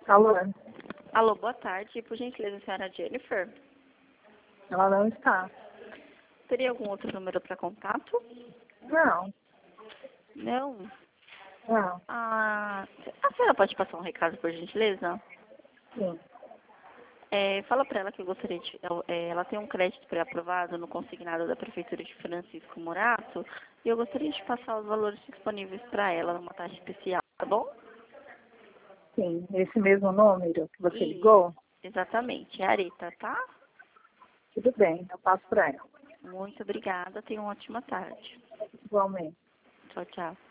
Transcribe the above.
Alô? Alô, boa tarde. Por gentileza, a senhora Jennifer? Ela não está. Teria algum outro número para contato? Não, Não? não, A senhora pode passar um recado, por gentileza? sim. Fala para ela que eu gostaria de... ela tem um crédito pré-aprovado no consignado da Prefeitura de Francisco Morato e eu gostaria de passar os valores disponíveis para ela numa taxa especial, tá bom? Sim, esse mesmo número que você Isso, ligou, exatamente. É a Areta, tá? tudo bem, eu passo para ela. Muito obrigada. Tenha uma ótima tarde. Igualmente. Tchau, tchau.